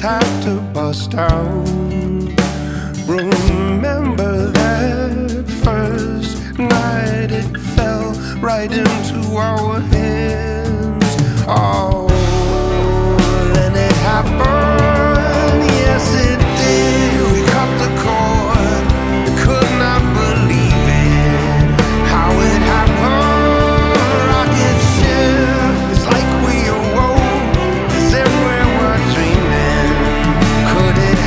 had to bust out. Remember that first night, it fell right into our hands. Oh, then it happened, yes it did. We cut the cord, we could not believe it. How it happened, rocket ship. It's like we awoke, as if we were dreaming. Could it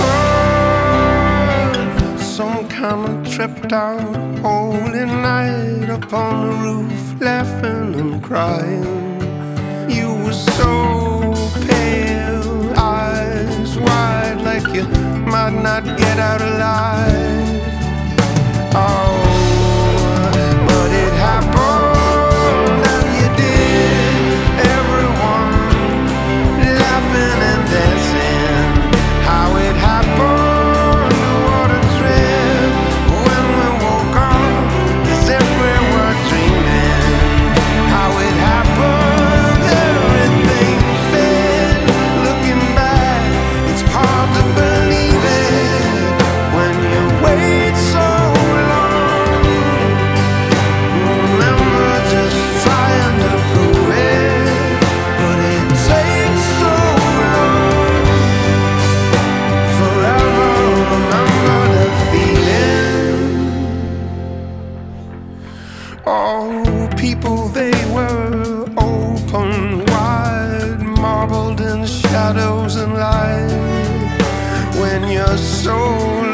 happen? Some kind of tripped out holy night up on the roof, laughing and crying. You were so pale, eyes wide, like you might not get out alive. Oh, but it happened, and you did. Everyone laughing and dancing. How it happened, what a trip. When we woke up, as if we were dreaming. How it happened, everything fit. Looking back, it's hard to believe it. When you wait so long, remember just trying to prove it. But it takes so long. Forever remember the feeling. Oh, people, they were open wide, marbled in shadows and light. When your soul